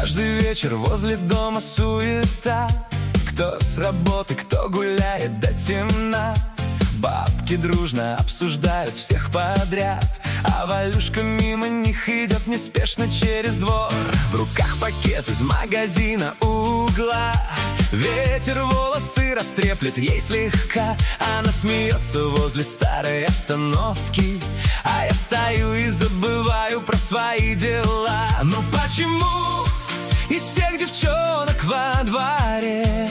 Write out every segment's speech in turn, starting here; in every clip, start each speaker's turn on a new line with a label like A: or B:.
A: Каждый вечер возле дома суета. Кто с работы, кто гуляет до темна. Бабки дружно обсуждают всех подряд, а Валюшка мимо них идет неспешно через двор. В руках пакет из магазина у угла. Ветер волосы растреплет ей слегка. Она смеется возле старой остановки, а я стою и забываю про свои дела. Ну почему из всех девчонок во дворе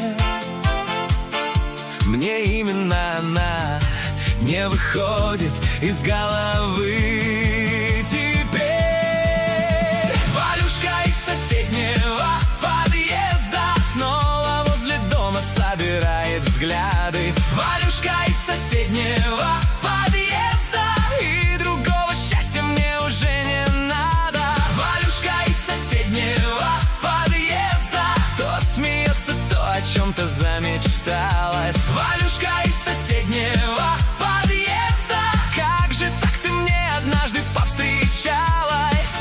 A: мне именно она не выходит из головы теперь? Валюшка из соседнего подъезда снова возле дома собирает взгляды. Валюшка из соседнего подъезда, и другого счастья мне уже не надо. Валюшка из соседнего подъезда то смеется, то о чем-то замечталась. Валюшка из соседнего подъезда, как же так ты мне однажды повстречалась?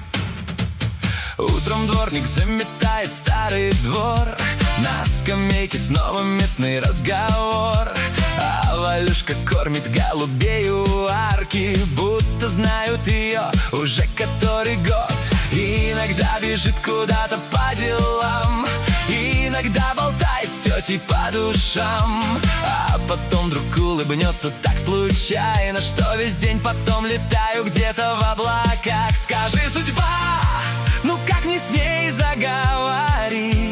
A: Утром дворник заметает старый двор. На скамейке снова местный разговор, а Валюшка кормит голубей у арки, будто знают ее уже который год. И иногда бежит куда-то по делам, и иногда болтает с тетей по душам, а потом вдруг улыбнется так случайно, что весь день потом летаю где-то в облаках. Скажи, судьба, ну как мне с ней заговорить?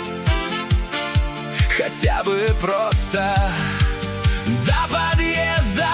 A: Хотя бы просто до подъезда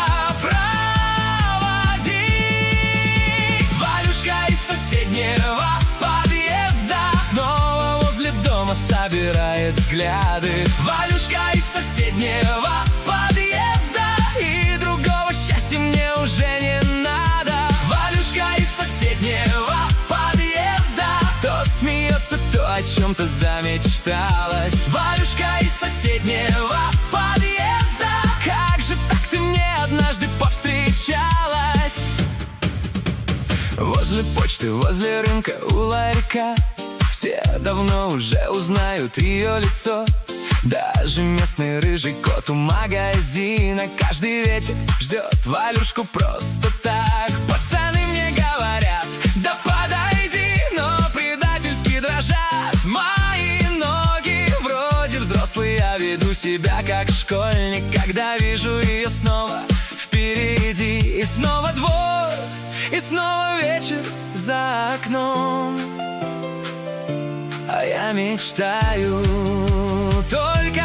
A: проводить. Валюшка из соседнего подъезда снова возле дома собирает взгляды. Валюшка из соседнего подъезда, и другого счастья мне уже не надо. Валюшка из соседнего подъезда то смеется, то о чем-то замечталась. Валюшка из соседнего подъезда, как же так ты мне однажды повстречалась? Возле почты, возле рынка, у ларька все давно уже узнают ее лицо. Даже местный рыжий кот у магазина каждый вечер ждет Валюшку просто так. Пацаны мне говорят, да подойди, но предательски дрожат мои ноги. Вроде взрослый, я веду себя как школьник, когда вижу ее снова впереди. И снова двор, и снова вечер за окном, а я мечтаю только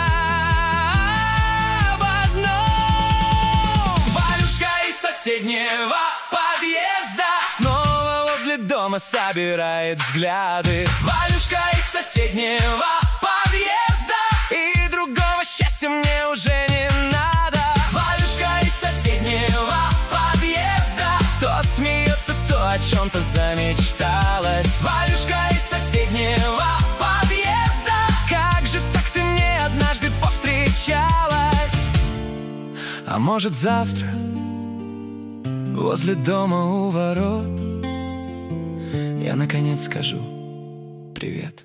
A: об одном. Валюшка из соседнего подъезда снова возле дома собирает взгляды. Валюшка из соседнего подъезда, и другого счастья мне уже не надо. Валюшка из соседнего подъезда то смеется, то о чем-то замечталась. Валюшка из соседнего подъезда, как же так ты мне однажды повстречалась? А может завтра возле дома у ворот я наконец скажу привет,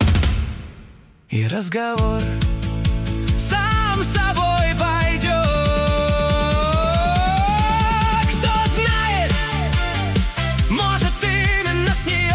A: и разговор сам собой пойдет. Кто знает, может именно с нее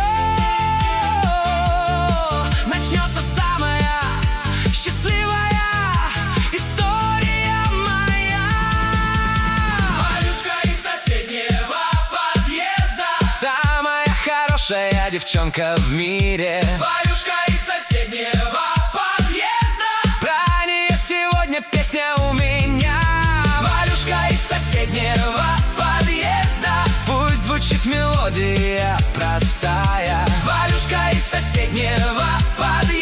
A: начнется самая счастливая история моя. Валюшка из соседнего подъезда, самая хорошая девчонка в мире. Валюшка из соседнего подъезда, про нее сегодня песня у меня. Валюшка из соседнего подъезда, пусть звучит мелодия простая. Валюшка из соседнего подъезда,